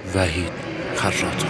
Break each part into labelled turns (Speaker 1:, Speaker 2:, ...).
Speaker 1: وحید خراطی.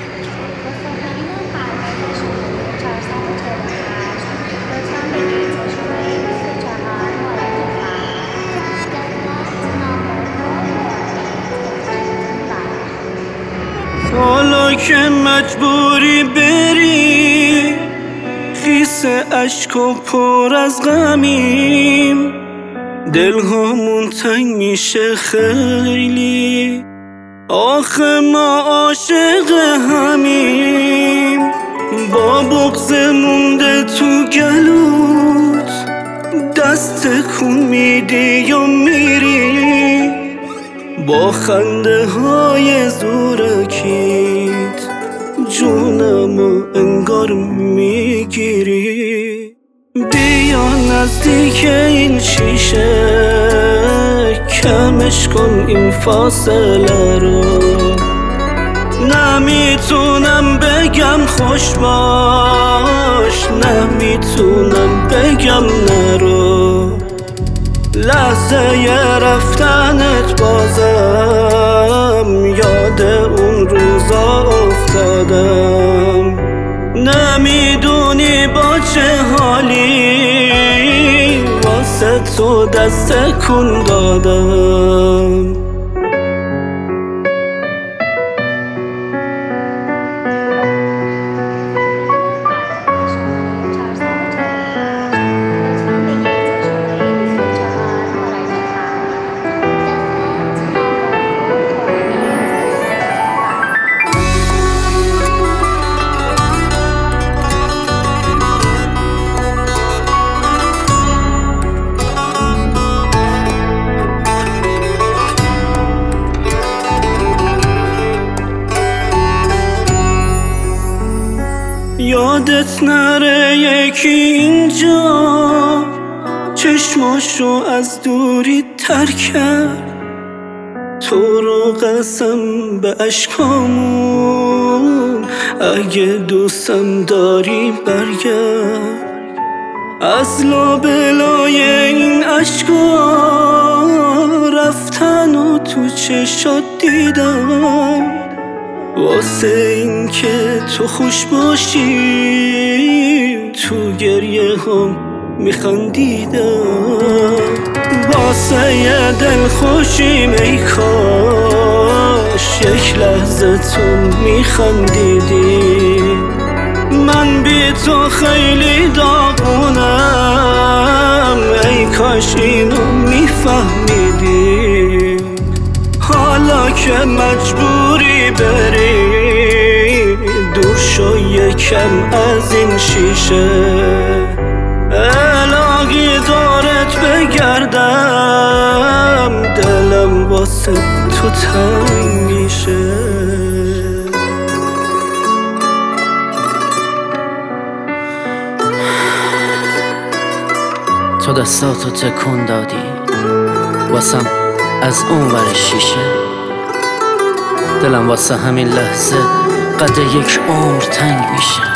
Speaker 2: حالا که مجبوری بری، خیس اشک و پر از غمیم، دلهامون تنگ میشه خیلی، آخه ما عاشق همیم. با بغض مونده تو گلوت، دست کن میدی یا میری، با خنده های زورکیت جونمو انگار میگیری. بیا نزدیک این شیشه، کمش کن این فاصله رو. نمیتونم بگم خوش باش، نمیتونم بگم نرو. لحظه ی رفتنت بازم یاد اون روزا افتادم. نمیدونی با چه حالی واسه تو دست کن دادم. یادت نره یکی اینجا چشماشو از دوری تر کرد، تو رو قسم به اشکامون، اگه دوستم داری برگرد. از لابلای این اشکا رفتن و تو چشات دیدم، واسه این که تو خوش باشی تو گریه هم میخندیدم. واسه یه دل خوشیم ای کاش یک لحظه تو میخندیدی. من بی تو خیلی داغونم، ای کاش اینو میفهمیدی. حالا که مجبوری بری، دور شو یکم از این شیشه. الهی دارت بگردم، دلم واسه تو تنگ میشه.
Speaker 3: تو دستاتو تکون دادی واسم از اون ور شیشه، دلم واسه همین لحظه قد یک عمر تنگ میشه.